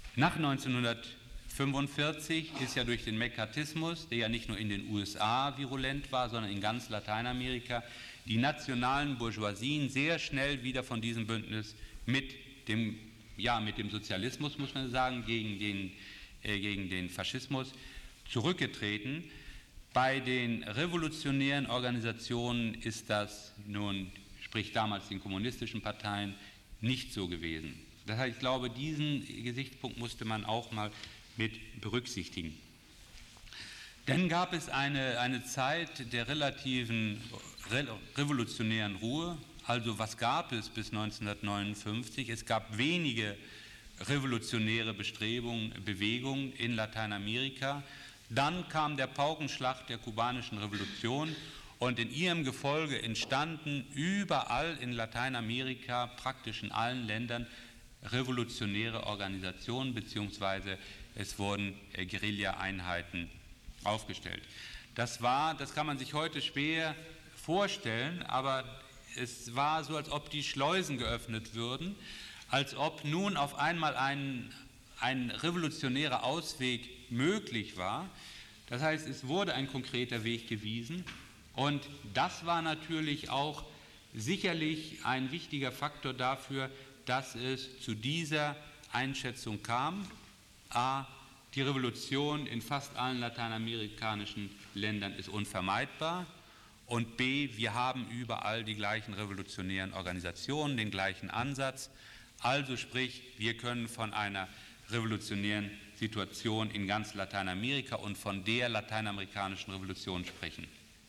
Nach 1945 ist ja durch den Mccarthyismus, der ja nicht nur in den USA virulent war, sondern in ganz Lateinamerika, die nationalen Bourgeoisien sehr schnell wieder von diesem Bündnis mit dem Sozialismus, muss man sagen, gegen den Faschismus zurückgetreten. Bei den revolutionären Organisationen ist das nun, sprich damals den kommunistischen Parteien, nicht so gewesen. Das heißt, ich glaube, diesen Gesichtspunkt musste man auch mal mit berücksichtigen. Dann gab es eine Zeit der relativen revolutionären Ruhe. Also was gab es bis 1959? Es gab wenige revolutionäre Bestrebungen, Bewegungen in Lateinamerika. Dann kam der Paukenschlag der kubanischen Revolution und in ihrem Gefolge entstanden überall in Lateinamerika, praktisch in allen Ländern, revolutionäre Organisationen, beziehungsweise es wurden Guerilla-Einheiten aufgestellt. Das kann man sich heute schwer vorstellen, aber es war so, als ob die Schleusen geöffnet würden, als ob nun auf einmal ein revolutionärer Ausweg möglich war. Das heißt, es wurde ein konkreter Weg gewiesen und das war natürlich auch sicherlich ein wichtiger Faktor dafür, dass es zu dieser Einschätzung kam. A, die Revolution in fast allen lateinamerikanischen Ländern ist unvermeidbar und B, wir haben überall die gleichen revolutionären Organisationen, den gleichen Ansatz. Also sprich, wir können von einer revolutionären Situation in ganz Lateinamerika und von der lateinamerikanischen Revolution sprechen.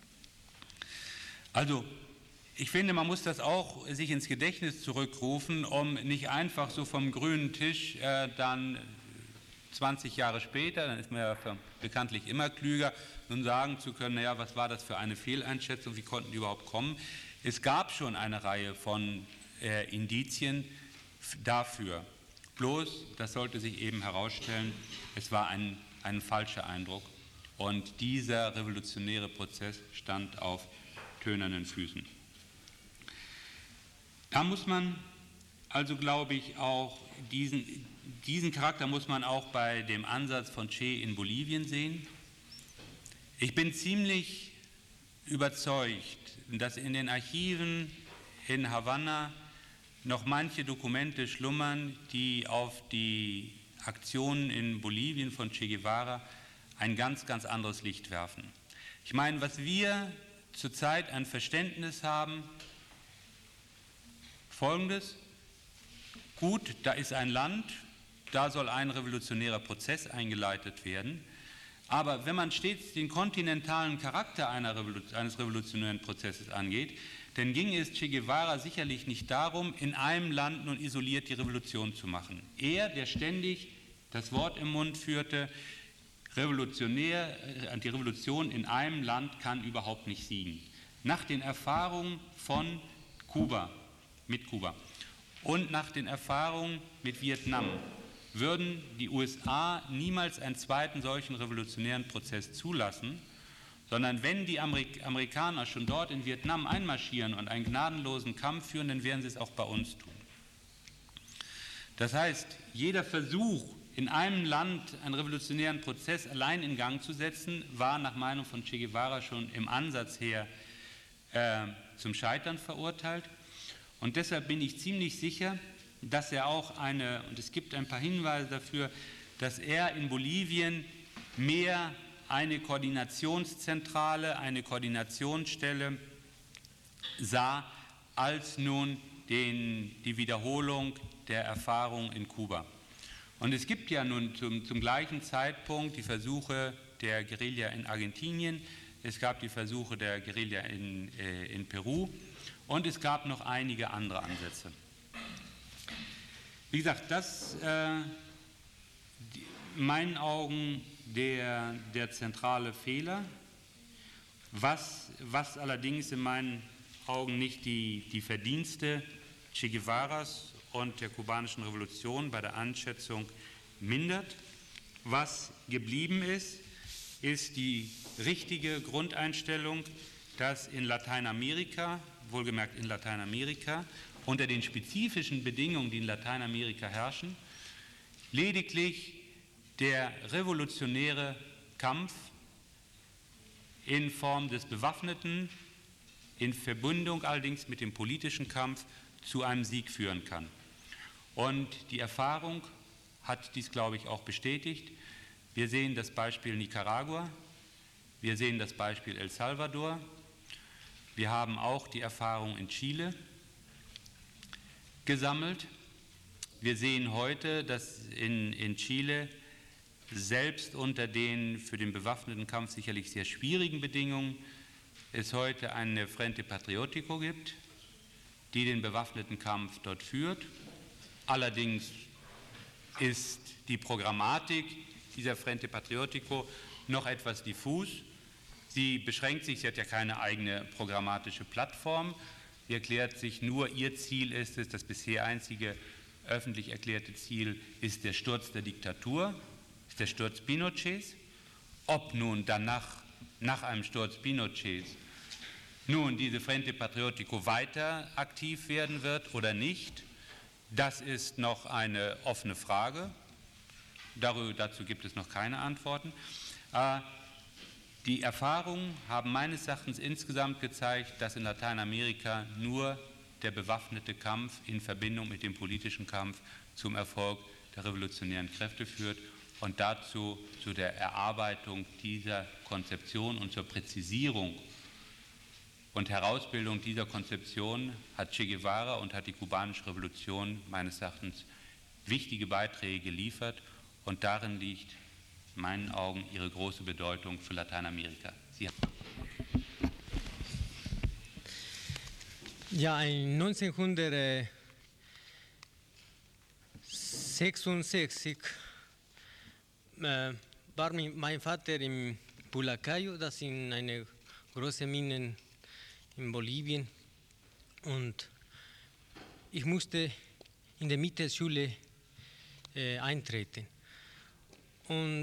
Also ich finde, man muss das auch sich ins Gedächtnis zurückrufen, um nicht einfach so vom grünen Tisch dann 20 Jahre später, dann ist man ja bekanntlich immer klüger, nun sagen zu können, naja, was war das für eine Fehleinschätzung, wie konnten die überhaupt kommen? Es gab schon eine Reihe von Indizien dafür. Bloß, das sollte sich eben herausstellen, es war ein falscher Eindruck und dieser revolutionäre Prozess stand auf tönernen Füßen. Da muss man also, glaube ich, auch diesen Charakter muss man auch bei dem Ansatz von Che in Bolivien sehen. Ich bin ziemlich überzeugt, dass in den Archiven in Havanna noch manche Dokumente schlummern, die auf die Aktionen in Bolivien von Che Guevara ein ganz, ganz anderes Licht werfen. Ich meine, was wir zurzeit ein Verständnis haben, Folgendes: Gut, da ist ein Land, da soll ein revolutionärer Prozess eingeleitet werden, aber wenn man stets den kontinentalen Charakter eines revolutionären Prozesses angeht, dann ging es Che Guevara sicherlich nicht darum, in einem Land nun isoliert die Revolution zu machen. Er, der ständig das Wort im Mund führte, die Revolution in einem Land kann überhaupt nicht siegen. Nach den Erfahrungen von Kuba, mit Kuba und nach den Erfahrungen mit Vietnam würden die USA niemals einen zweiten solchen revolutionären Prozess zulassen, sondern wenn die Amerikaner schon dort in Vietnam einmarschieren und einen gnadenlosen Kampf führen, dann werden sie es auch bei uns tun. Das heißt, jeder Versuch, in einem Land einen revolutionären Prozess allein in Gang zu setzen, war nach Meinung von Che Guevara schon im Ansatz her zum Scheitern verurteilt. Und deshalb bin ich ziemlich sicher, dass er auch und es gibt ein paar Hinweise dafür, dass er in Bolivien mehr eine Koordinationszentrale, eine Koordinationsstelle sah, als nun die Wiederholung der Erfahrung in Kuba. Und es gibt ja nun zum gleichen Zeitpunkt die Versuche der Guerilla in Argentinien, es gab die Versuche der Guerilla in Peru und es gab noch einige andere Ansätze. Wie gesagt, das in meinen Augen der zentrale Fehler, was allerdings in meinen Augen nicht die Verdienste Che Guevaras und der kubanischen Revolution bei der Einschätzung mindert. Was geblieben ist die richtige Grundeinstellung, dass in Lateinamerika, wohlgemerkt in Lateinamerika, unter den spezifischen Bedingungen, die in Lateinamerika herrschen, Lediglich der revolutionäre Kampf in Form des Bewaffneten, in Verbindung allerdings mit dem politischen Kampf zu einem Sieg führen kann. Und die Erfahrung hat dies, glaube ich, auch bestätigt. Wir sehen das Beispiel Nicaragua, wir sehen das Beispiel El Salvador, wir haben auch die Erfahrung in Chile gesammelt. Wir sehen heute, dass in Chile selbst unter den für den bewaffneten Kampf sicherlich sehr schwierigen Bedingungen es heute eine Frente Patriótico gibt, die den bewaffneten Kampf dort führt. Allerdings ist die Programmatik dieser Frente Patriótico noch etwas diffus. Sie beschränkt sich, sie hat ja keine eigene programmatische Plattform. Sie erklärt sich nur, ihr Ziel ist es, das bisher einzige öffentlich erklärte Ziel ist der Sturz der Diktatur, ist der Sturz Pinochets. Ob nun danach, nach einem Sturz Pinochets, nun diese Frente Patriótico weiter aktiv werden wird oder nicht, das ist noch eine offene Frage. Dazu gibt es noch keine Antworten. Die Erfahrungen haben meines Erachtens insgesamt gezeigt, dass in Lateinamerika nur der bewaffnete Kampf in Verbindung mit dem politischen Kampf zum Erfolg der revolutionären Kräfte führt und dazu zu der Erarbeitung dieser Konzeption und zur Präzisierung und Herausbildung dieser Konzeption hat Che Guevara und hat die kubanische Revolution meines Erachtens wichtige Beiträge geliefert und darin liegt in meinen Augen ihre große Bedeutung für Lateinamerika. Ja, in 1966 war mein Vater in Pulacayo, das sind eine große Mine in Bolivien, und ich musste in der Mittelschule eintreten. Und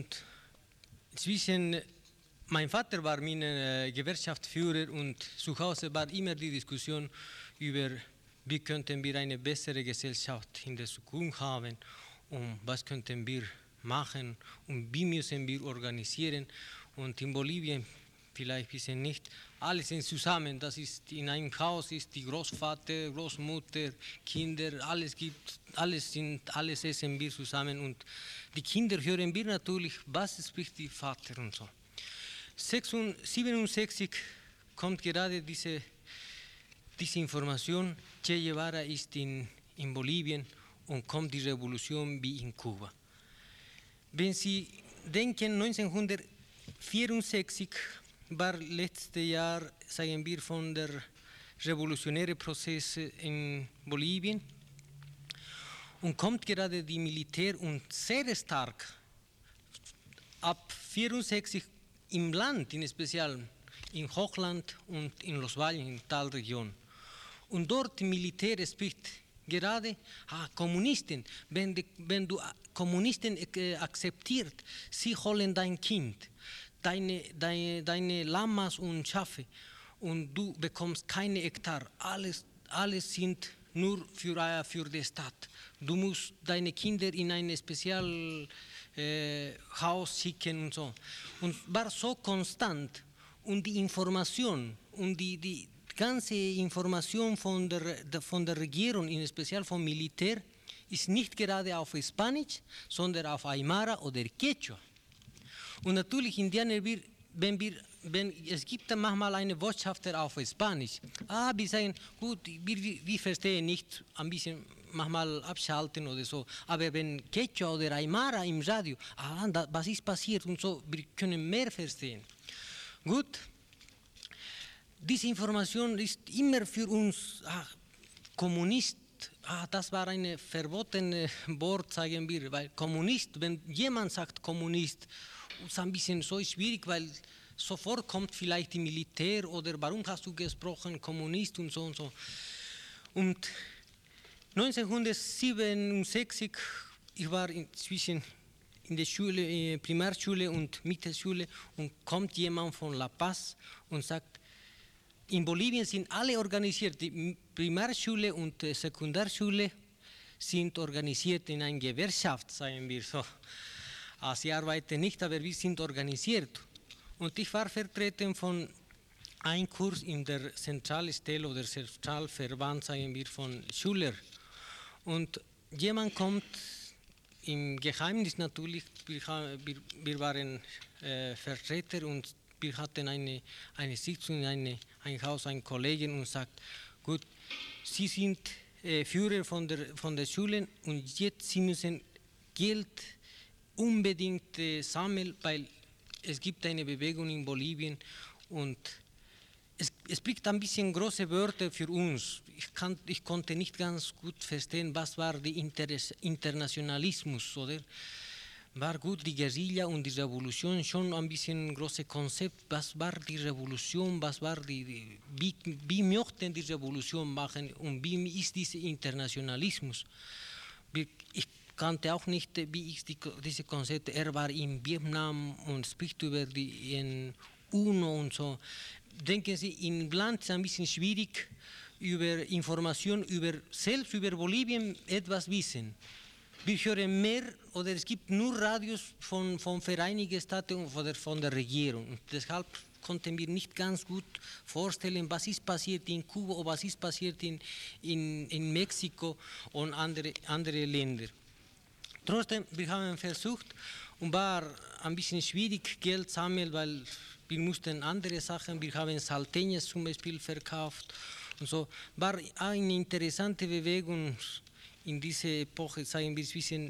mein Vater war mein Gewerkschaftsführer und zu Hause war immer die Diskussion über, wie könnten wir eine bessere Gesellschaft in der Zukunft haben und was könnten wir machen und wie müssen wir organisieren. Und in Bolivien, vielleicht wissen nicht, alles sind zusammen. Das ist in einem Haus, ist die Großvater, Großmutter, Kinder, alles gibt, alles essen wir zusammen und die Kinder hören wir natürlich, was spricht die Vater und so. 1967 kommt gerade diese Information, Che Guevara ist in Bolivien und kommt die Revolution wie in Kuba. Wenn Sie denken, 1964 war letztes Jahr, sagen wir, von der revolutionären Prozess in Bolivien und kommt gerade die Militär und sehr stark ab 1964 im Land, in Spezial in Hochland und in Los Valles, in Talregion. Und dort Militär spricht gerade Kommunisten. Wenn du Kommunisten akzeptierst, sie holen dein Kind, deine Lamas und Schafe und du bekommst keine Hektar. Alles sind nur für die Stadt. Du musst deine Kinder in ein Spezialhaus schicken und so. Und war so konstant und die Information und die ganze Information von der Regierung, in Spezial vom Militär, ist nicht gerade auf Spanisch, sondern auf Aymara oder Quechua. Und natürlich Indianer, es gibt manchmal eine Botschafter auf Spanisch. Wir sagen, gut, wir verstehen nicht, ein bisschen manchmal abschalten oder so. Aber wenn Quechua oder Aymara im Radio, was ist passiert und so, wir können mehr verstehen. Gut, diese Information ist immer für uns Kommunist. Das war ein verbotenes Wort, sagen wir, weil Kommunist, wenn jemand sagt Kommunist, ist ein bisschen so schwierig, weil sofort kommt vielleicht die Militär oder warum hast du gesprochen, Kommunist und so und so. Und 1967, ich war inzwischen in der Schule, Primarschule und Mittelschule und kommt jemand von La Paz und sagt, in Bolivien sind alle organisiert, die Primarschule und Sekundarschule sind organisiert in einer Gewerkschaft, sagen wir so. Sie arbeiten nicht, aber wir sind organisiert. Und ich war vertreten von einem Kurs in der Zentralstelle oder Zentralverband, sagen wir, von Schüler. Und jemand kommt im Geheimnis natürlich, wir waren Vertreter und wir hatten eine Sitzung in ein Haus, ein Kollegen und sagt, gut, Sie sind Führer von der Schule und jetzt Sie müssen Geld unbedingt sammeln, weil es gibt eine Bewegung in Bolivien und es spricht ein bisschen große Wörter für uns. Ich konnte nicht ganz gut verstehen, was war der Internationalismus, oder? War gut die Guerilla und die Revolution, schon ein bisschen großes Konzept. Was war die Revolution, wie möchten die Revolution machen und wie ist dieser Internationalismus? Ich kannte auch nicht, wie ist diese Konzepte. Er war in Vietnam und spricht über die UNO und so. Denken Sie, im Land ist es ein bisschen schwierig, über Informationen selbst über Bolivien etwas wissen. Wir hören mehr, oder es gibt nur Radios von Vereinigten Staaten oder von der Regierung. Und deshalb konnten wir nicht ganz gut vorstellen, was ist passiert in Kuba oder was ist passiert in Mexiko und andere Länder. Trotzdem, wir haben versucht und war ein bisschen schwierig, Geld zu sammeln, weil wir mussten andere Sachen, wir haben Salteñas zum Beispiel verkauft und so. War eine interessante Bewegung in dieser Epoche, sagen wir zwischen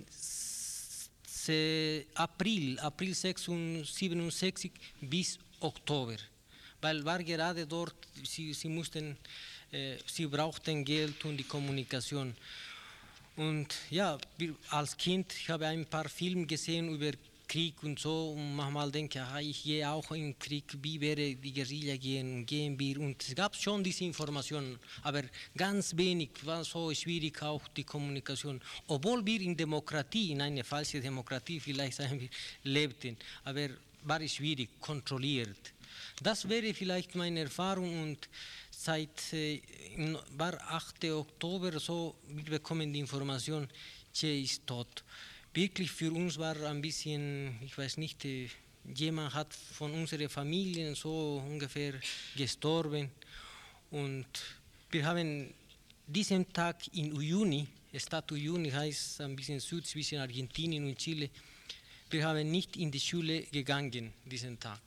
April 67 bis Oktober, weil war gerade dort, sie brauchten Geld und die Kommunikation. Und ja, als Kind, ich habe ein paar Filme gesehen über Krieg und so und manchmal denke ich gehe auch in den Krieg, wie wäre die Guerilla gehen wir und es gab schon diese Informationen, aber ganz wenig, war so schwierig auch die Kommunikation, obwohl wir in Demokratie, in einer falschen Demokratie vielleicht sagen wir, lebten, aber war es schwierig, kontrolliert. Das wäre vielleicht meine Erfahrung und war 8. Oktober so, wir bekommen die Information, Che ist tot. Wirklich für uns war ein bisschen, ich weiß nicht, jemand hat von unserer Familie so ungefähr gestorben und wir haben diesen Tag in Uyuni, Stadt Uyuni heißt ein bisschen Süd zwischen Argentinien und Chile, wir haben nicht in die Schule gegangen diesen Tag.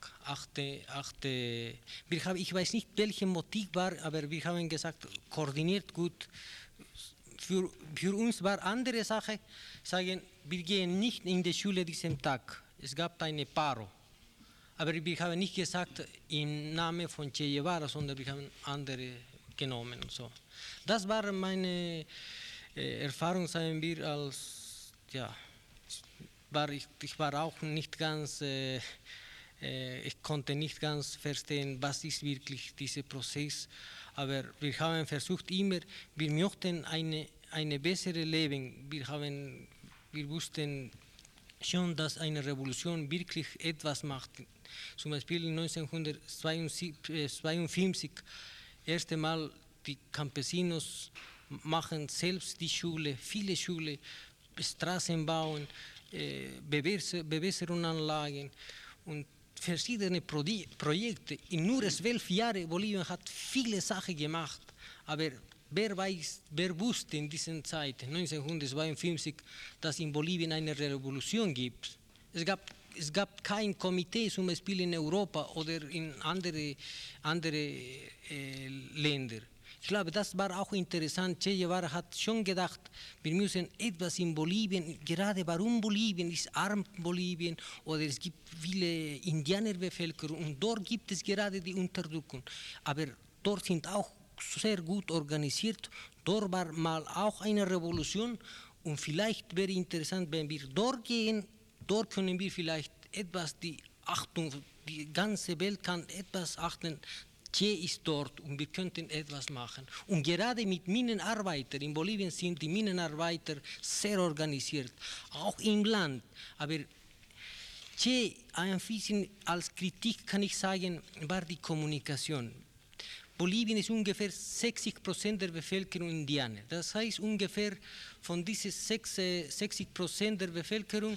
Ich weiß nicht, welches Motiv war, aber wir haben gesagt, koordiniert gut. Für uns war andere Sache, sagen, wir gehen nicht in die Schule diesen Tag. Es gab eine Paro. Aber wir haben nicht gesagt im Namen von Che Guevara, sondern wir haben andere genommen. So. Das war meine Erfahrung, sagen wir, als, ja, ich war auch nicht ganz, ich konnte nicht ganz verstehen, was ist wirklich dieser Prozess. Aber wir haben versucht immer, wir möchten eine bessere Leben. Wir wussten schon, dass eine Revolution wirklich etwas macht. Zum Beispiel 1952, erste Mal die Campesinos machen selbst die Schule, viele Schulen, Straßen bauen, Bewässerungsanlagen und verschiedene Projekte. In nur 12 Jahren Bolivien hat viele Sachen gemacht, aber wer wusste in dieser Zeit, 1952, dass in Bolivien eine Revolution gibt? Es gab kein Komitee, zum Beispiel in Europa oder in andere Länder. Ich glaube, das war auch interessant. Che Guevara hat schon gedacht, wir müssen etwas in Bolivien, gerade warum Bolivien ist arm Bolivien oder es gibt viele Indianerbevölkerung und dort gibt es gerade die Unterdrückung. Aber dort sind auch sehr gut organisiert, dort war mal auch eine Revolution und vielleicht wäre interessant, wenn wir dort gehen, dort können wir vielleicht etwas die Achtung, die ganze Welt kann etwas achten, Che ist dort und wir könnten etwas machen. Und gerade mit Minenarbeitern, in Bolivien sind die Minenarbeiter sehr organisiert, auch im Land. Aber Che, ein bisschen als Kritik kann ich sagen, war die Kommunikation. Bolivien ist ungefähr 60% der Bevölkerung Indianer. Das heißt, ungefähr von diesen 60% der Bevölkerung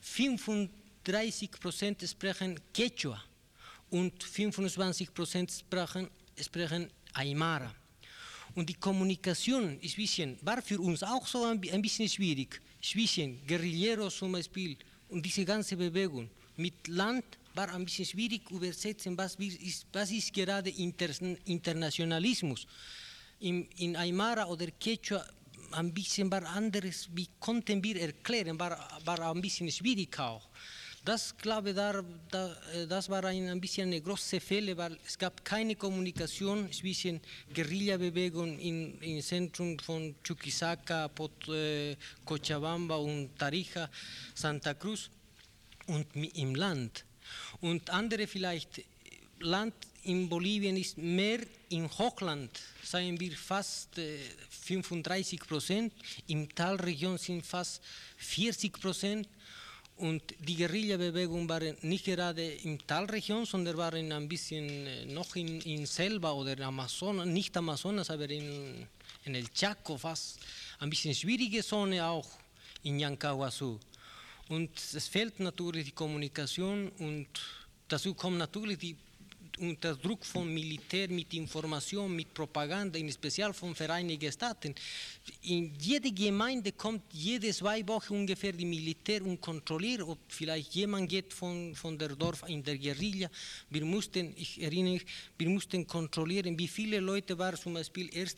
35% sprechen Quechua und 25% sprechen Aymara. Und die Kommunikation war für uns auch so ein bisschen schwierig. Zwischen Guerilleros zum Beispiel und diese ganze Bewegung mit Land war ein bisschen schwierig übersetzen, was ist gerade Internationalismus. In Aymara oder Quechua ein bisschen war anderes, wie konnten wir erklären, war ein bisschen schwierig auch. Das, glaube ich, das war ein bisschen eine große Fälle, weil es gab keine Kommunikation zwischen Guerillabewegung im Zentrum von Chuquisaca, Cochabamba und Tarija, Santa Cruz und im Land. Und andere vielleicht, Land in Bolivien ist mehr im Hochland, sagen wir fast 35%, in Talregion sind fast 40%. Und die Guerillabewegung waren nicht gerade in Talregion, sondern waren ein bisschen noch in Selva oder Amazonas, nicht Amazonas, aber in El Chaco fast. Ein bisschen schwierige Zone auch in Yancahuazú. Und es fehlt natürlich die Kommunikation und dazu kommt natürlich unter Druck vom Militär mit Information, mit Propaganda, in speziell von Vereinigten Staaten. In jede Gemeinde kommt jede 2 Wochen ungefähr die Militär und kontrolliert, ob vielleicht jemand geht von der Dorf in der Guerilla. Ich erinnere mich, wir mussten kontrollieren, wie viele Leute waren, zum Beispiel 1.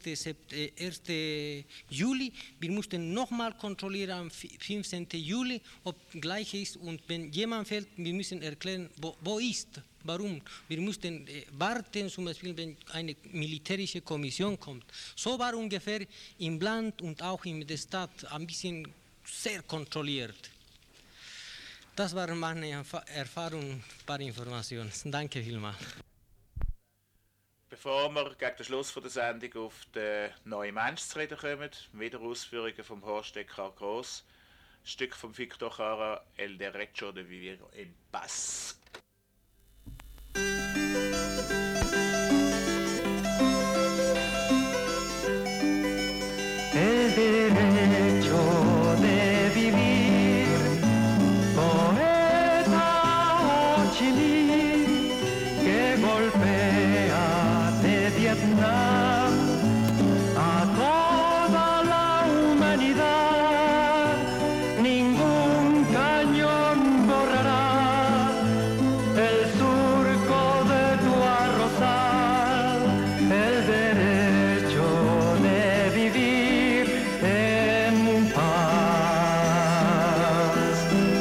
Juli. Wir mussten nochmal kontrollieren am 15. Juli, ob gleich ist. Und wenn jemand fällt, wir müssen erklären, wo ist. Warum? Wir mussten warten, zum Beispiel, wenn eine militärische Kommission kommt. So war ungefähr im Land und auch in der Stadt ein bisschen sehr kontrolliert. Das waren meine Erfahrungen, ein paar Informationen. Danke vielmals. Bevor wir gegen den Schluss der Sendung auf den neuen Mensch zu reden kommen, wieder Ausführungen vom Horst Eckhard Gross, Stück von Victor Jara, El Derecho de Vivir en Paz. El derecho de vivir, poeta Ho Chi Minh, que golpea de Vietnam a toda la humanidad, ningún cañón borrará el surco de tu arrozal, el derecho de vivir en paz.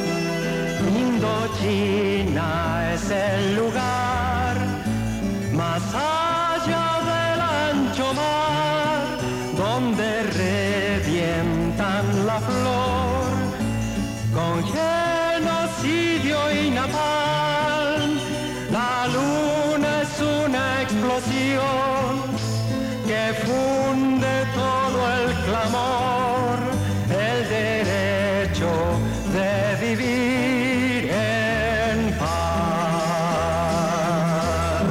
Indochina es el lugar más allá del ancho mar, donde revientan la flor con genocidio y napalm. La luna es una explosión que funde todo el clamor, el derecho de vivir en paz.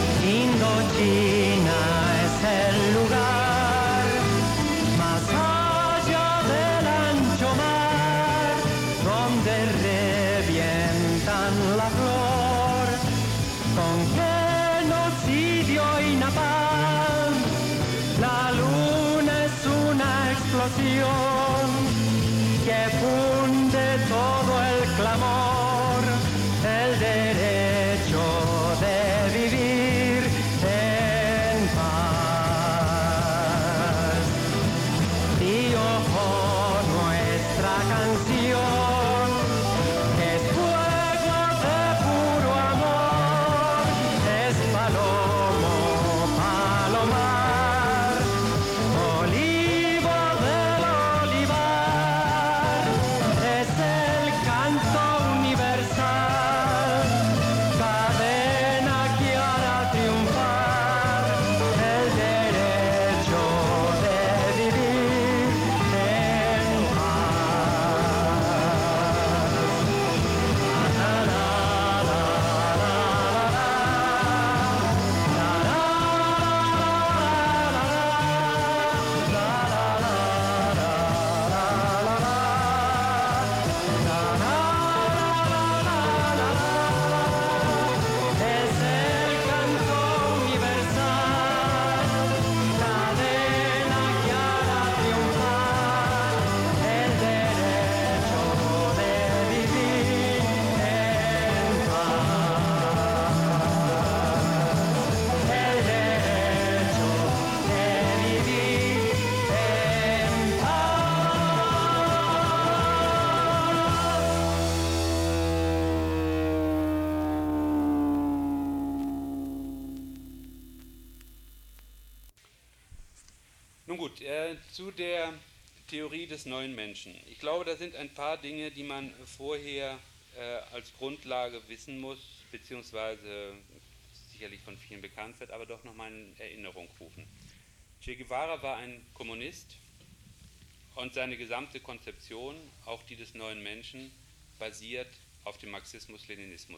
Indochina es el lugar más Nun gut, zu der Theorie des neuen Menschen. Ich glaube, da sind ein paar Dinge, die man vorher als Grundlage wissen muss, beziehungsweise sicherlich von vielen bekannt wird, aber doch nochmal in Erinnerung rufen. Che Guevara war ein Kommunist und seine gesamte Konzeption, auch die des neuen Menschen, basiert auf dem Marxismus-Leninismus.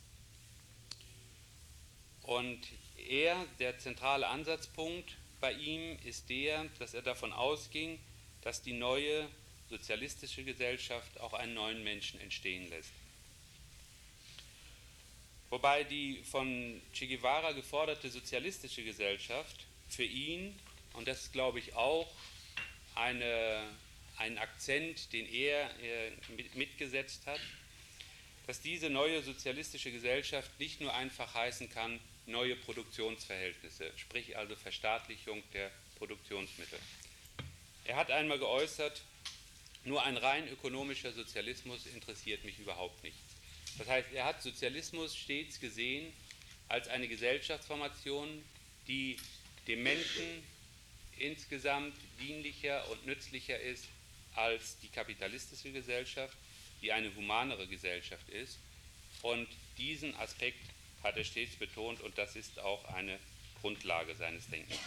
Und der zentrale Ansatzpunkt bei ihm ist der, dass er davon ausging, dass die neue sozialistische Gesellschaft auch einen neuen Menschen entstehen lässt. Wobei die von Che Guevara geforderte sozialistische Gesellschaft für ihn, und das ist, glaube ich, auch ein Akzent, den er mitgesetzt hat, dass diese neue sozialistische Gesellschaft nicht nur einfach heißen kann, neue Produktionsverhältnisse, sprich also Verstaatlichung der Produktionsmittel. Er hat einmal geäußert, nur ein rein ökonomischer Sozialismus interessiert mich überhaupt nicht. Das heißt, er hat Sozialismus stets gesehen als eine Gesellschaftsformation, die dem Menschen insgesamt dienlicher und nützlicher ist als die kapitalistische Gesellschaft, die eine humanere Gesellschaft ist. Und diesen Aspekt hat er stets betont und das ist auch eine Grundlage seines Denkens.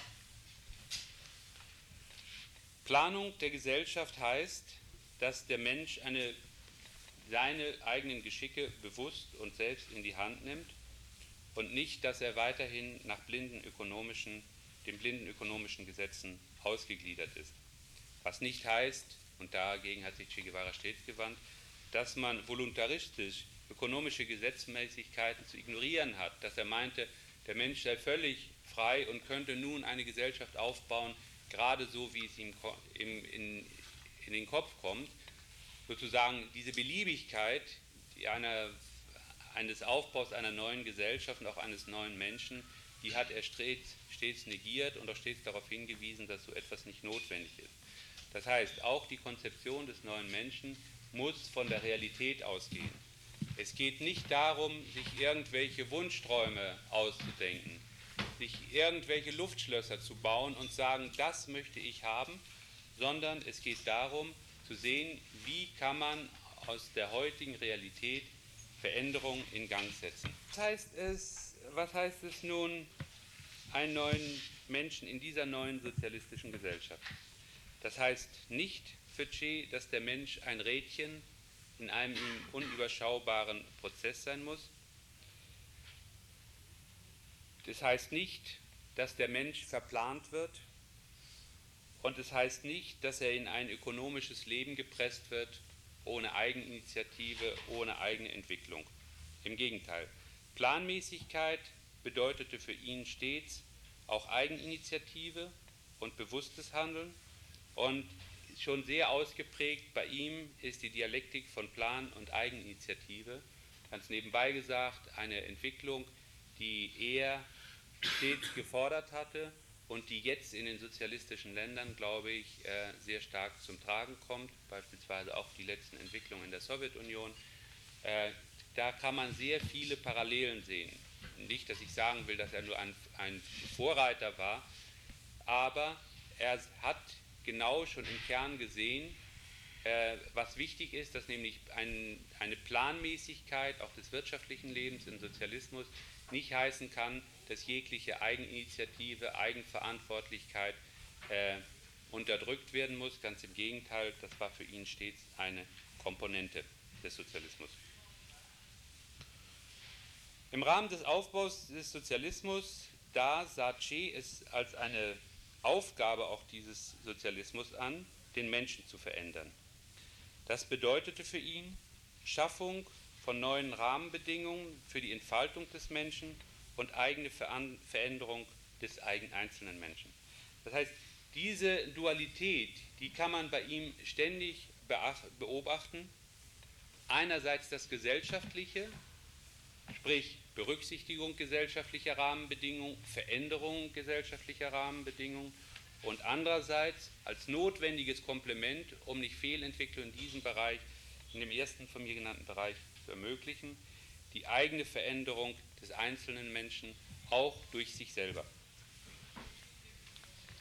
Planung der Gesellschaft heißt, dass der Mensch seine eigenen Geschicke bewusst und selbst in die Hand nimmt und nicht, dass er weiterhin nach den blinden ökonomischen Gesetzen ausgegliedert ist. Was nicht heißt, und dagegen hat sich Che Guevara stets gewandt, dass man voluntaristisch ökonomische Gesetzmäßigkeiten zu ignorieren hat, dass er meinte, der Mensch sei völlig frei und könnte nun eine Gesellschaft aufbauen, gerade so, wie es ihm in den Kopf kommt. Sozusagen diese Beliebigkeit eines Aufbaus einer neuen Gesellschaft und auch eines neuen Menschen, die hat er stets negiert und auch stets darauf hingewiesen, dass so etwas nicht notwendig ist. Das heißt, auch die Konzeption des neuen Menschen muss von der Realität ausgehen. Es geht nicht darum, sich irgendwelche Wunschträume auszudenken, sich irgendwelche Luftschlösser zu bauen und sagen, das möchte ich haben, sondern es geht darum, zu sehen, wie kann man aus der heutigen Realität Veränderungen in Gang setzen. Was heißt es nun, einen neuen Menschen in dieser neuen sozialistischen Gesellschaft? Das heißt nicht für Che, dass der Mensch ein Rädchen in einem ihm unüberschaubaren Prozess sein muss. Das heißt nicht, dass der Mensch verplant wird. Und es heißt nicht, dass er in ein ökonomisches Leben gepresst wird, ohne Eigeninitiative, ohne eigene Entwicklung. Im Gegenteil. Planmäßigkeit bedeutete für ihn stets auch Eigeninitiative und bewusstes Handeln. Und schon sehr ausgeprägt bei ihm ist die Dialektik von Plan und Eigeninitiative. Ganz nebenbei gesagt, eine Entwicklung, die er stets gefordert hatte und die jetzt in den sozialistischen Ländern, glaube ich, sehr stark zum Tragen kommt, beispielsweise auch die letzten Entwicklungen in der Sowjetunion. Da kann man sehr viele Parallelen sehen. Nicht, dass ich sagen will, dass er nur ein Vorreiter war, aber er hat genau schon im Kern gesehen, was wichtig ist, dass nämlich eine Planmäßigkeit auch des wirtschaftlichen Lebens im Sozialismus nicht heißen kann, dass jegliche Eigeninitiative, Eigenverantwortlichkeit unterdrückt werden muss. Ganz im Gegenteil, das war für ihn stets eine Komponente des Sozialismus. Im Rahmen des Aufbaus des Sozialismus, da sah Che es als eine Aufgabe auch dieses Sozialismus an, den Menschen zu verändern. Das bedeutete für ihn Schaffung von neuen Rahmenbedingungen für die Entfaltung des Menschen und eigene Veränderung des einzelnen Menschen. Das heißt, diese Dualität, die kann man bei ihm ständig beobachten. Einerseits das Gesellschaftliche, sprich Berücksichtigung gesellschaftlicher Rahmenbedingungen, Veränderung gesellschaftlicher Rahmenbedingungen und andererseits als notwendiges Komplement, um nicht Fehlentwicklung in diesem Bereich, in dem ersten von mir genannten Bereich zu ermöglichen, die eigene Veränderung des einzelnen Menschen auch durch sich selber.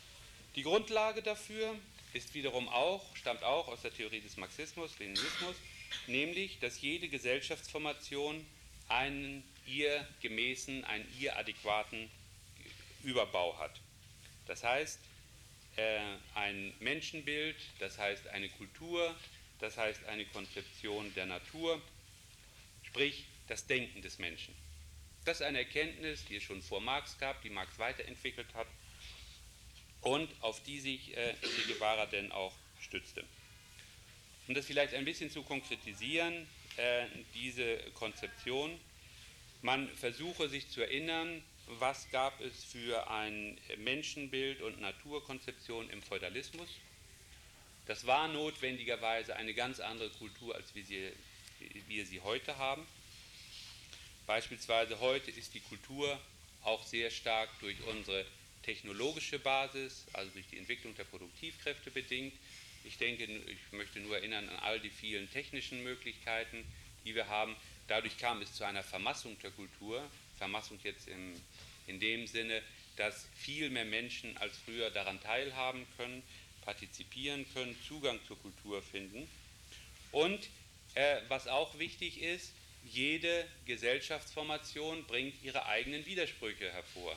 Die Grundlage dafür ist wiederum stammt auch aus der Theorie des Marxismus, Leninismus, nämlich, dass jede Gesellschaftsformation einen ihr gemäßen, einen ihr adäquaten Überbau hat. Das heißt, ein Menschenbild, das heißt eine Kultur, das heißt eine Konzeption der Natur, sprich das Denken des Menschen. Das ist eine Erkenntnis, die es schon vor Marx gab, die Marx weiterentwickelt hat und auf die sich Che Guevara denn auch stützte. Um das vielleicht ein bisschen zu konkretisieren, diese Konzeption, man versuche sich zu erinnern, was gab es für ein Menschenbild und Naturkonzeption im Feudalismus. Das war notwendigerweise eine ganz andere Kultur, als wir sie heute haben. Beispielsweise heute ist die Kultur auch sehr stark durch unsere technologische Basis, also durch die Entwicklung der Produktivkräfte bedingt. Ich denke, ich möchte nur erinnern an all die vielen technischen Möglichkeiten, die wir haben. Dadurch kam es zu einer Vermassung der Kultur, Vermassung jetzt in dem Sinne, dass viel mehr Menschen als früher daran teilhaben können, partizipieren können, Zugang zur Kultur finden. Und was auch wichtig ist, jede Gesellschaftsformation bringt ihre eigenen Widersprüche hervor.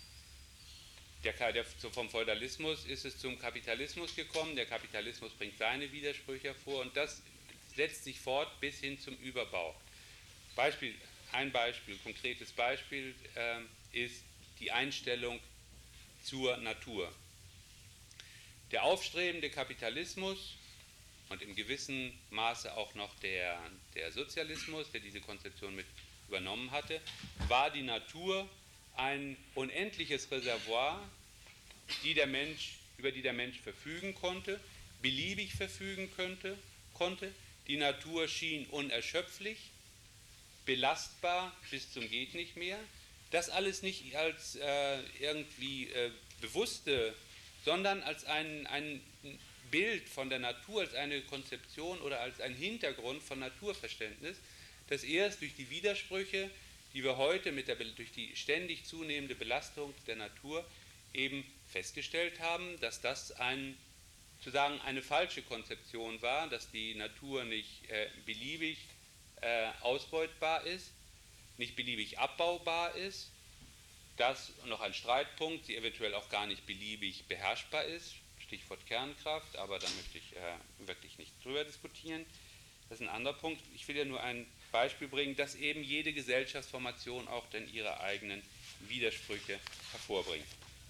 Vom Feudalismus ist es zum Kapitalismus gekommen, der Kapitalismus bringt seine Widersprüche hervor und das setzt sich fort bis hin zum Überbau. Ein konkretes Beispiel ist die Einstellung zur Natur. Der aufstrebende Kapitalismus und im gewissen Maße auch noch der Sozialismus, der diese Konzeption mit übernommen hatte, war die Natur ein unendliches Reservoir, über die der Mensch verfügen konnte, beliebig verfügen konnte. Die Natur schien unerschöpflich, belastbar bis zum geht nicht mehr. Das alles nicht als irgendwie bewusste, sondern als ein Bild von der Natur, als eine Konzeption oder als ein Hintergrund von Naturverständnis, das erst durch die Widersprüche, die wir heute durch die ständig zunehmende Belastung der Natur eben festgestellt haben, dass das eine falsche Konzeption war, dass die Natur nicht beliebig ausbeutbar ist, nicht beliebig abbaubar ist, dass noch ein Streitpunkt, sie eventuell auch gar nicht beliebig beherrschbar ist, Stichwort Kernkraft, aber da möchte ich wirklich nicht drüber diskutieren. Das ist ein anderer Punkt. Ich will ja nur ein Beispiel bringen, dass eben jede Gesellschaftsformation auch dann ihre eigenen Widersprüche hervorbringt.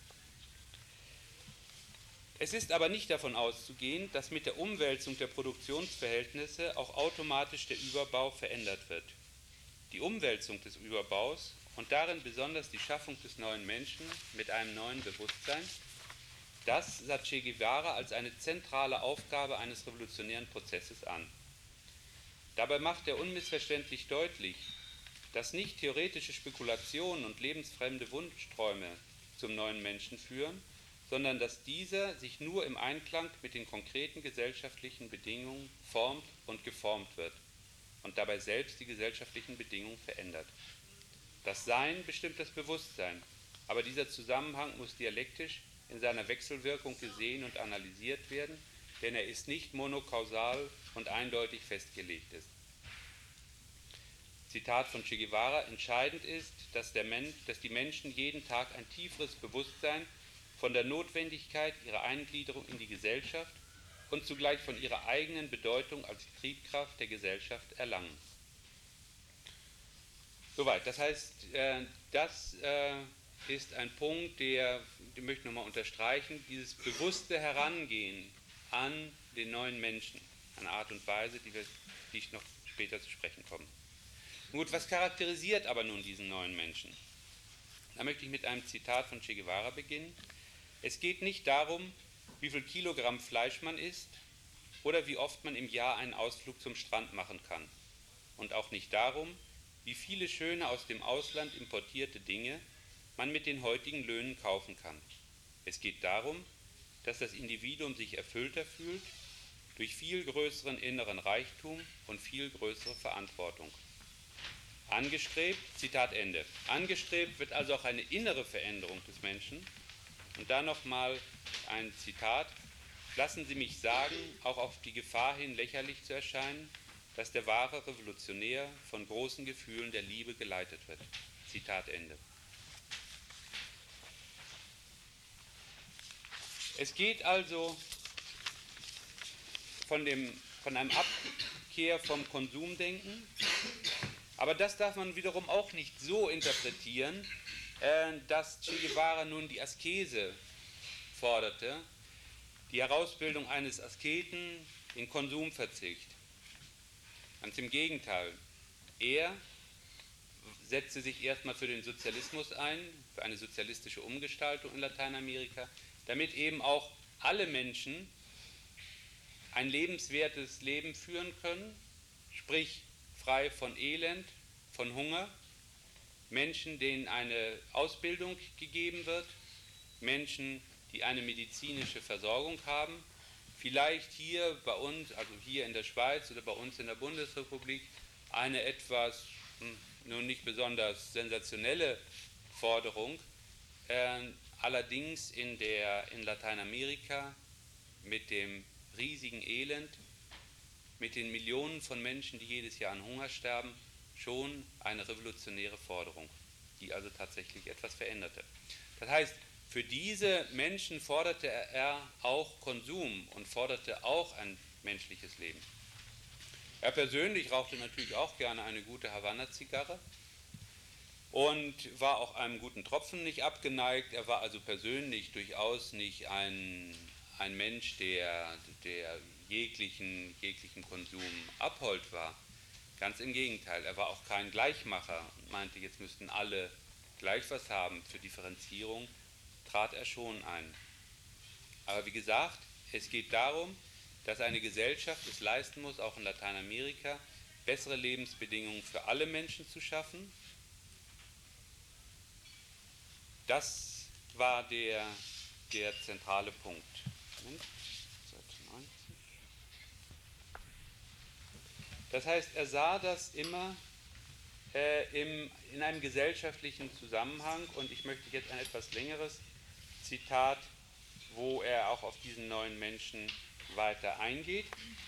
Es ist aber nicht davon auszugehen, dass mit der Umwälzung der Produktionsverhältnisse auch automatisch der Überbau verändert wird. Die Umwälzung des Überbaus und darin besonders die Schaffung des neuen Menschen mit einem neuen Bewusstsein, das sah Che Guevara als eine zentrale Aufgabe eines revolutionären Prozesses an. Dabei macht er unmissverständlich deutlich, dass nicht theoretische Spekulationen und lebensfremde Wunschträume zum neuen Menschen führen, sondern dass dieser sich nur im Einklang mit den konkreten gesellschaftlichen Bedingungen formt und geformt wird und dabei selbst die gesellschaftlichen Bedingungen verändert. Das Sein bestimmt das Bewusstsein, aber dieser Zusammenhang muss dialektisch in seiner Wechselwirkung gesehen und analysiert werden, denn er ist nicht monokausal und eindeutig festgelegt ist. Zitat von Che Guevara: Entscheidend ist, dass die Menschen jeden Tag ein tieferes Bewusstsein von der Notwendigkeit ihrer Eingliederung in die Gesellschaft und zugleich von ihrer eigenen Bedeutung als Triebkraft der Gesellschaft erlangen. Soweit. Das heißt, das ist ein Punkt, den möchte ich nochmal unterstreichen, dieses bewusste Herangehen an den neuen Menschen, eine Art und Weise, die ich noch später zu sprechen komme. Gut, was charakterisiert aber nun diesen neuen Menschen? Da möchte ich mit einem Zitat von Che Guevara beginnen. Es geht nicht darum, wie viel Kilogramm Fleisch man isst oder wie oft man im Jahr einen Ausflug zum Strand machen kann. Und auch nicht darum, wie viele schöne aus dem Ausland importierte Dinge man mit den heutigen Löhnen kaufen kann. Es geht darum, dass das Individuum sich erfüllter fühlt durch viel größeren inneren Reichtum und viel größere Verantwortung. Angestrebt, Zitat Ende, angestrebt wird also auch eine innere Veränderung des Menschen, Und dann nochmal ein Zitat: Lassen Sie mich sagen, auch auf die Gefahr hin lächerlich zu erscheinen, dass der wahre Revolutionär von großen Gefühlen der Liebe geleitet wird. Zitat Ende. Es geht also von einem Abkehr vom Konsumdenken, aber das darf man wiederum auch nicht so interpretieren, dass Che Guevara nun die Askese forderte, die Herausbildung eines Asketen, den Konsumverzicht. Ganz im Gegenteil, er setzte sich erstmal für den Sozialismus ein, für eine sozialistische Umgestaltung in Lateinamerika, damit eben auch alle Menschen ein lebenswertes Leben führen können, sprich frei von Elend, von Hunger, Menschen, denen eine Ausbildung gegeben wird, Menschen, die eine medizinische Versorgung haben, vielleicht hier bei uns, also hier in der Schweiz oder bei uns in der Bundesrepublik, eine etwas, nun nicht besonders sensationelle Forderung, allerdings in Lateinamerika mit dem riesigen Elend, mit den Millionen von Menschen, die jedes Jahr an Hunger sterben, schon eine revolutionäre Forderung, die also tatsächlich etwas veränderte. Das heißt, für diese Menschen forderte er auch Konsum und forderte auch ein menschliches Leben. Er persönlich rauchte natürlich auch gerne eine gute Havanna-Zigarre und war auch einem guten Tropfen nicht abgeneigt. Er war also persönlich durchaus nicht ein Mensch, der jeglichen Konsum abhold war. Ganz im Gegenteil, er war auch kein Gleichmacher und meinte, jetzt müssten alle gleich was haben. Für Differenzierung trat er schon ein. Aber wie gesagt, es geht darum, dass eine Gesellschaft es leisten muss, auch in Lateinamerika, bessere Lebensbedingungen für alle Menschen zu schaffen. Das war der zentrale Punkt. Das heißt, er sah das immer in einem gesellschaftlichen Zusammenhang, und ich möchte jetzt ein etwas längeres Zitat, wo er auch auf diesen neuen Menschen weiter eingeht,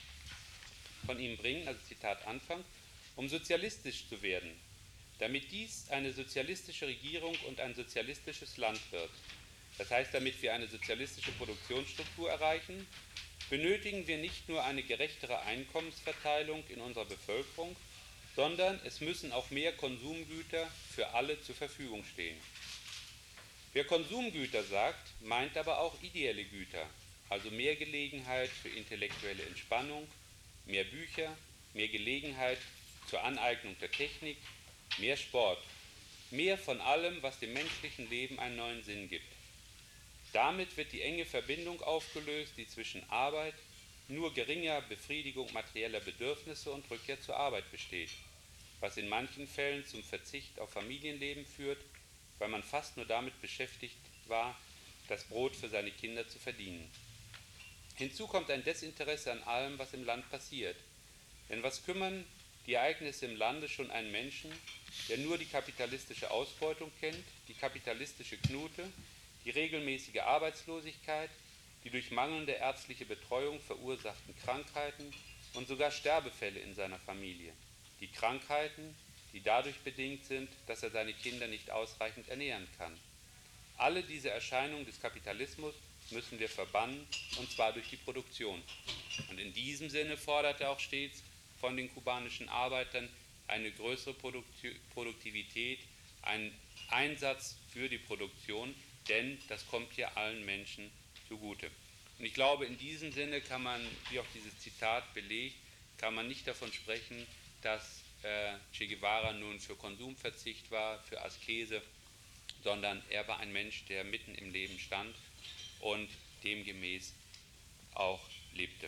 von ihm bringen, also Zitat Anfang: Um sozialistisch zu werden, damit dies eine sozialistische Regierung und ein sozialistisches Land wird, das heißt, damit wir eine sozialistische Produktionsstruktur erreichen, benötigen wir nicht nur eine gerechtere Einkommensverteilung in unserer Bevölkerung, sondern es müssen auch mehr Konsumgüter für alle zur Verfügung stehen. Wer Konsumgüter sagt, meint aber auch ideelle Güter, also mehr Gelegenheit für intellektuelle Entspannung, mehr Bücher, mehr Gelegenheit zur Aneignung der Technik, mehr Sport, mehr von allem, was dem menschlichen Leben einen neuen Sinn gibt. Damit wird die enge Verbindung aufgelöst, die zwischen Arbeit, nur geringer Befriedigung materieller Bedürfnisse und Rückkehr zur Arbeit besteht, was in manchen Fällen zum Verzicht auf Familienleben führt, weil man fast nur damit beschäftigt war, das Brot für seine Kinder zu verdienen. Hinzu kommt ein Desinteresse an allem, was im Land passiert. Denn was kümmern die Ereignisse im Lande schon einen Menschen, der nur die kapitalistische Ausbeutung kennt, die kapitalistische Knute, die regelmäßige Arbeitslosigkeit, die durch mangelnde ärztliche Betreuung verursachten Krankheiten und sogar Sterbefälle in seiner Familie, die Krankheiten, die dadurch bedingt sind, dass er seine Kinder nicht ausreichend ernähren kann. Alle diese Erscheinungen des Kapitalismus müssen wir verbannen, und zwar durch die Produktion. Und in diesem Sinne fordert er auch stets von den kubanischen Arbeitern eine größere Produktivität, einen Einsatz für die Produktion, denn das kommt ja allen Menschen zugute. Und ich glaube, in diesem Sinne kann man, wie auch dieses Zitat belegt, kann man nicht davon sprechen, dass Che Guevara nun für Konsumverzicht war, für Askese, sondern er war ein Mensch, der mitten im Leben stand und demgemäß auch lebte.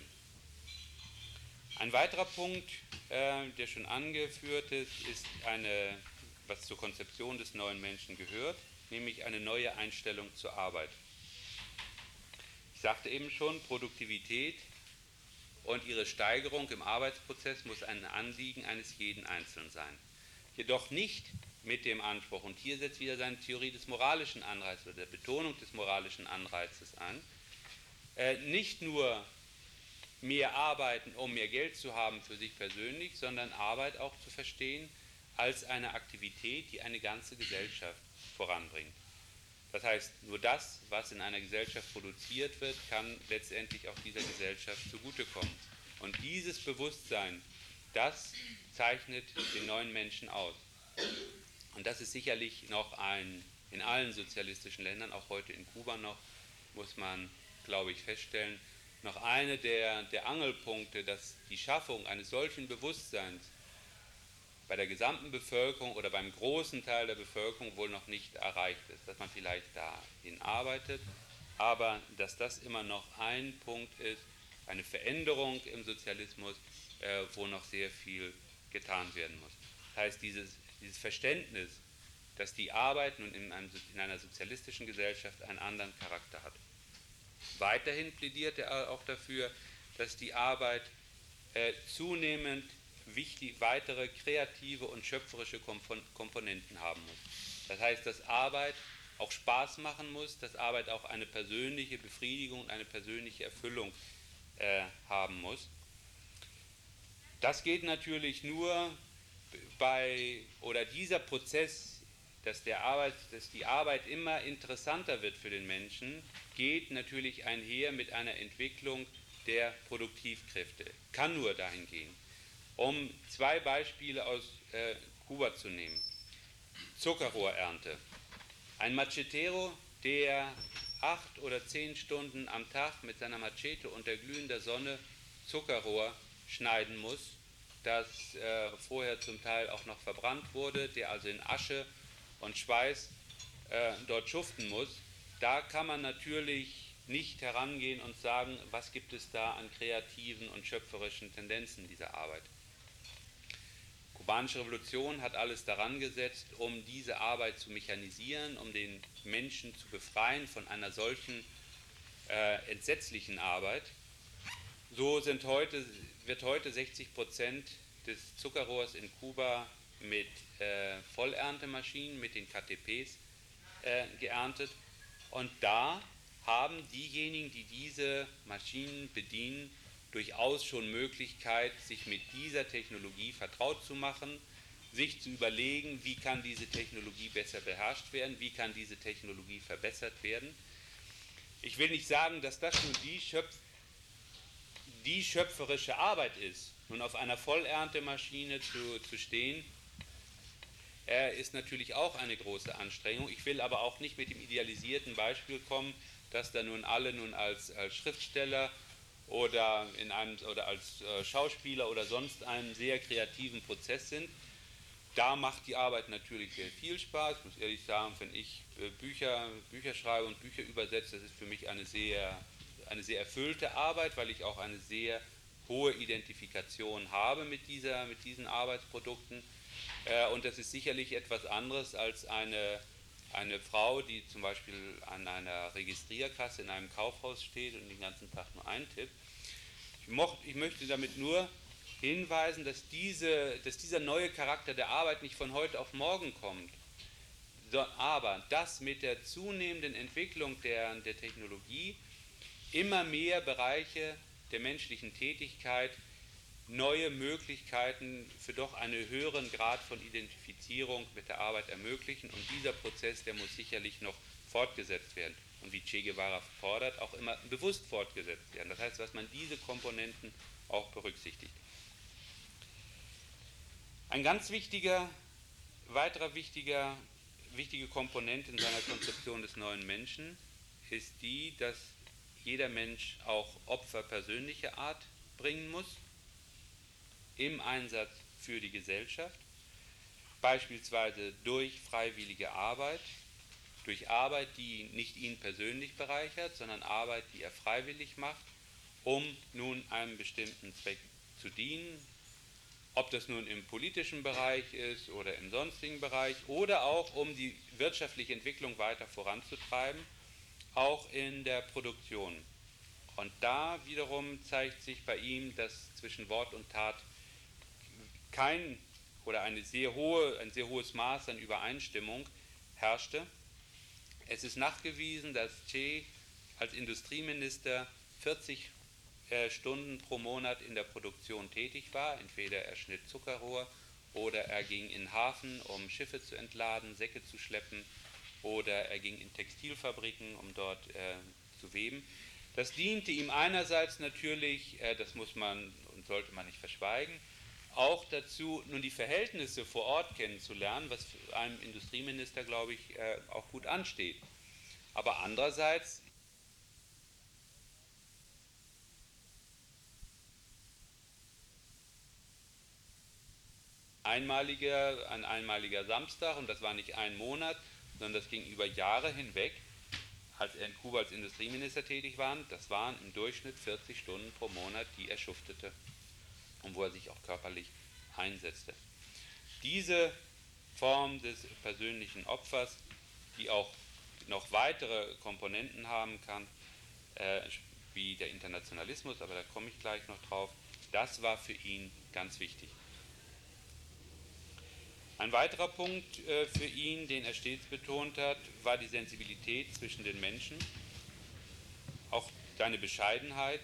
Ein weiterer Punkt, der schon angeführt ist was zur Konzeption des neuen Menschen gehört, nämlich eine neue Einstellung zur Arbeit. Ich sagte eben schon, Produktivität und ihre Steigerung im Arbeitsprozess muss ein Anliegen eines jeden Einzelnen sein. Jedoch nicht, mit dem Anspruch, und hier setzt wieder seine Theorie des moralischen Anreizes oder der Betonung des moralischen Anreizes an, nicht nur mehr arbeiten, um mehr Geld zu haben für sich persönlich, sondern Arbeit auch zu verstehen als eine Aktivität, die eine ganze Gesellschaft voranbringt. Das heißt, nur das, was in einer Gesellschaft produziert wird, kann letztendlich auch dieser Gesellschaft zugutekommen. Und dieses Bewusstsein, das zeichnet den neuen Menschen aus. Und das ist sicherlich noch in allen sozialistischen Ländern, auch heute in Kuba noch, muss man, glaube ich, feststellen, noch eine der Angelpunkte, dass die Schaffung eines solchen Bewusstseins bei der gesamten Bevölkerung oder beim großen Teil der Bevölkerung wohl noch nicht erreicht ist, dass man vielleicht dahin arbeitet, aber dass das immer noch ein Punkt ist, eine Veränderung im Sozialismus, wo noch sehr viel getan werden muss. Das heißt, dieses Verständnis, dass die Arbeit nun in einer sozialistischen Gesellschaft einen anderen Charakter hat. Weiterhin plädiert er auch dafür, dass die Arbeit zunehmend weitere kreative und schöpferische Komponenten haben muss. Das heißt, dass Arbeit auch Spaß machen muss, dass Arbeit auch eine persönliche Befriedigung, eine persönliche Erfüllung haben muss. Das geht natürlich nur dieser Prozess, dass die Arbeit immer interessanter wird für den Menschen, geht natürlich einher mit einer Entwicklung der Produktivkräfte. Kann nur dahin gehen. Um 2 Beispiele aus Kuba zu nehmen. Zuckerrohrernte. Ein Machetero, der 8 oder 10 Stunden am Tag mit seiner Machete unter glühender Sonne Zuckerrohr schneiden muss, das vorher zum Teil auch noch verbrannt wurde, der also in Asche und Schweiß dort schuften muss, da kann man natürlich nicht herangehen und sagen, was gibt es da an kreativen und schöpferischen Tendenzen dieser Arbeit. Die kubanische Revolution hat alles daran gesetzt, um diese Arbeit zu mechanisieren, um den Menschen zu befreien von einer solchen entsetzlichen Arbeit. So wird heute 60% des Zuckerrohrs in Kuba mit Vollerntemaschinen, mit den KTPs geerntet. Und da haben diejenigen, die diese Maschinen bedienen, durchaus schon Möglichkeit, sich mit dieser Technologie vertraut zu machen, sich zu überlegen, wie kann diese Technologie besser beherrscht werden, wie kann diese Technologie verbessert werden. Ich will nicht sagen, dass das nur die schöpferische Arbeit ist. Nun auf einer Vollerntemaschine zu stehen, ist natürlich auch eine große Anstrengung. Ich will aber auch nicht mit dem idealisierten Beispiel kommen, dass da nun alle als Schriftsteller oder als Schauspieler oder sonst einen sehr kreativen Prozess sind. Da macht die Arbeit natürlich sehr viel Spaß. Ich muss ehrlich sagen, wenn ich Bücher schreibe und Bücher übersetze, das ist für mich eine sehr erfüllte Arbeit, weil ich auch eine sehr hohe Identifikation habe mit diesen Arbeitsprodukten. Und das ist sicherlich etwas anderes als eine Frau, die zum Beispiel an einer Registrierkasse in einem Kaufhaus steht und den ganzen Tag nur eintippt. Ich möchte damit nur hinweisen, dass dieser neue Charakter der Arbeit nicht von heute auf morgen kommt, aber dass mit der zunehmenden Entwicklung der Technologie immer mehr Bereiche der menschlichen Tätigkeit neue Möglichkeiten für doch einen höheren Grad von Identifizierung mit der Arbeit ermöglichen. Und dieser Prozess, der muss sicherlich noch fortgesetzt werden. Und wie Che Guevara fordert, auch immer bewusst fortgesetzt werden. Das heißt, dass man diese Komponenten auch berücksichtigt. Ein ganz wichtige Komponente in seiner Konzeption des neuen Menschen ist die, dass jeder Mensch auch Opfer persönlicher Art bringen muss, im Einsatz für die Gesellschaft, beispielsweise durch freiwillige Arbeit, durch Arbeit, die nicht ihn persönlich bereichert, sondern Arbeit, die er freiwillig macht, um nun einem bestimmten Zweck zu dienen, ob das nun im politischen Bereich ist oder im sonstigen Bereich oder auch um die wirtschaftliche Entwicklung weiter voranzutreiben, auch in der Produktion. Und da wiederum zeigt sich bei ihm, dass zwischen Wort und Tat kein oder ein sehr hohes Maß an Übereinstimmung herrschte. Es ist nachgewiesen, dass Che als Industrieminister 40 Stunden pro Monat in der Produktion tätig war. Entweder er schnitt Zuckerrohr oder er ging in den Hafen, um Schiffe zu entladen, Säcke zu schleppen, oder er ging in Textilfabriken, um dort zu weben. Das diente ihm einerseits natürlich, das muss man und sollte man nicht verschweigen, auch dazu, nun die Verhältnisse vor Ort kennenzulernen, was einem Industrieminister, glaube ich, auch gut ansteht. Aber andererseits ein einmaliger Samstag, und das war nicht ein Monat, sondern das ging über Jahre hinweg, als er in Kuba als Industrieminister tätig war. Das waren im Durchschnitt 40 Stunden pro Monat, die er schuftete und wo er sich auch körperlich einsetzte. Diese Form des persönlichen Opfers, die auch noch weitere Komponenten haben kann, wie der Internationalismus, aber da komme ich gleich noch drauf, das war für ihn ganz wichtig. Ein weiterer Punkt für ihn, den er stets betont hat, war die Sensibilität zwischen den Menschen, auch seine Bescheidenheit.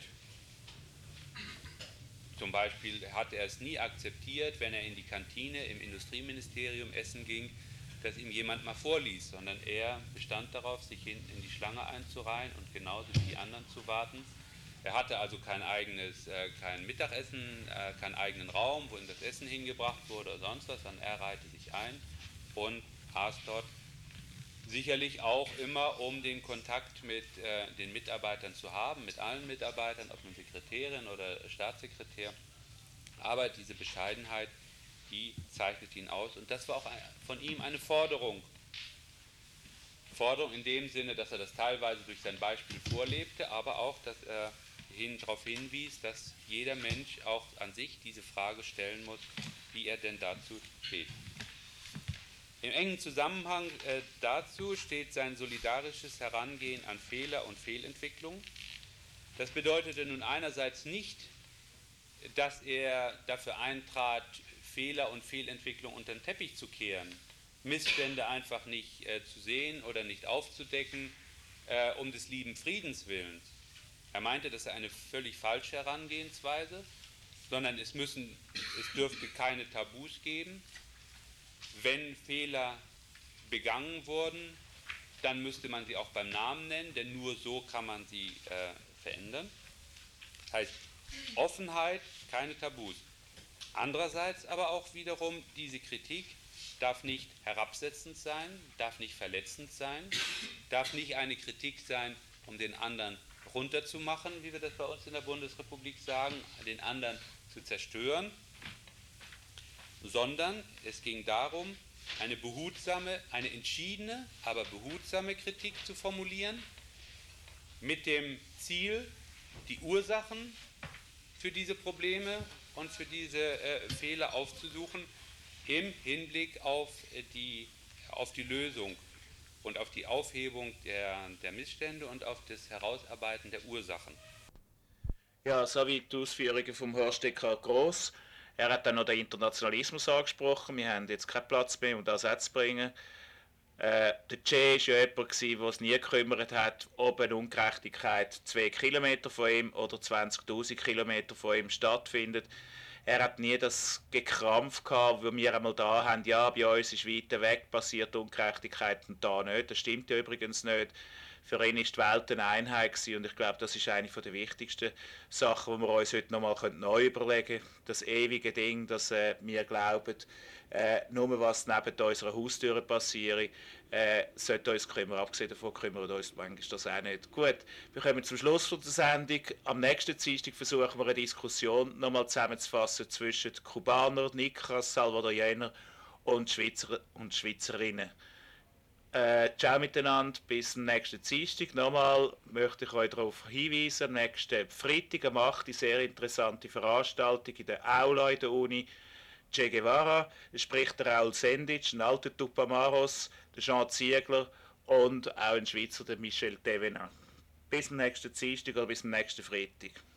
Zum Beispiel hat er es nie akzeptiert, wenn er in die Kantine im Industrieministerium essen ging, dass ihm jemand mal vorliest, sondern er bestand darauf, sich hinten in die Schlange einzureihen und genauso wie die anderen zu warten. Er hatte also kein Mittagessen, keinen eigenen Raum, wo ihm das Essen hingebracht wurde oder sonst was, sondern er reihte sich ein und aß dort. Sicherlich auch immer, um den Kontakt mit den Mitarbeitern zu haben, mit allen Mitarbeitern, ob nun Sekretärin oder Staatssekretär. Aber diese Bescheidenheit, die zeichnet ihn aus, und das war auch von ihm eine Forderung. Forderung in dem Sinne, dass er das teilweise durch sein Beispiel vorlebte, aber auch, dass er darauf hinwies, dass jeder Mensch auch an sich diese Frage stellen muss, wie er denn dazu steht. Im engen Zusammenhang dazu steht sein solidarisches Herangehen an Fehler und Fehlentwicklung. Das bedeutete nun einerseits nicht, dass er dafür eintrat, Fehler und Fehlentwicklung unter den Teppich zu kehren, Missstände einfach nicht zu sehen oder nicht aufzudecken, um des lieben Friedens willen. Er meinte, das sei eine völlig falsche Herangehensweise, sondern es dürfte keine Tabus geben. Wenn Fehler begangen wurden, dann müsste man sie auch beim Namen nennen, denn nur so kann man sie verändern. Das heißt, Offenheit, keine Tabus. Andererseits aber auch wiederum, diese Kritik darf nicht herabsetzend sein, darf nicht verletzend sein, darf nicht eine Kritik sein, um den anderen runterzumachen, wie wir das bei uns in der Bundesrepublik sagen, den anderen zu zerstören, sondern es ging darum, eine entschiedene, aber behutsame Kritik zu formulieren, mit dem Ziel, die Ursachen für diese Probleme und für diese Fehler aufzusuchen, im Hinblick auf die Lösung und auf die Aufhebung der Missstände und auf das Herausarbeiten der Ursachen. Ja, soweit die Ausführungen vom Horst Eckhard Gross. Er hat dann noch den Internationalismus angesprochen. Wir haben jetzt keinen Platz mehr, um das zu bringen. Der Che war ja jemand, der es nie gekümmert hat, ob eine Ungerechtigkeit 2 Kilometer von ihm oder 20'000 Kilometer von ihm stattfindet. Er hat nie das Gekrampf gehabt, wo wir einmal da haben, ja, bei uns ist weiter weg, passiert Ungerechtigkeit und da nicht. Das stimmt ja übrigens nicht. Für ihn war die Welt eine Einheit gewesen, und ich glaube, das ist eine der wichtigsten Sachen, die wir uns heute nochmal neu überlegen können. Das ewige Ding, dass wir glauben, nur was neben unserer Haustür passiert, sollte uns kümmern. Abgesehen davon kümmern wir uns manchmal das auch nicht. Gut, wir kommen zum Schluss der Sendung. Am nächsten Dienstag versuchen wir eine Diskussion nochmal zusammenzufassen zwischen Kubanern, Nicras, Salvadorianer und Schweizer und Schweizerinnen. Ciao miteinander, bis zum nächsten Dienstag. Nochmal möchte ich euch darauf hinweisen, am nächsten Freitag am 8. sehr interessante Veranstaltung in der Aula in der Uni Che Guevara. Es spricht der Raul Sendic, ein alter Tupamaros, der Jean Ziegler und auch ein Schweizer, der Michel Thévenin. Bis zum nächsten Dienstag oder bis zum nächsten Freitag.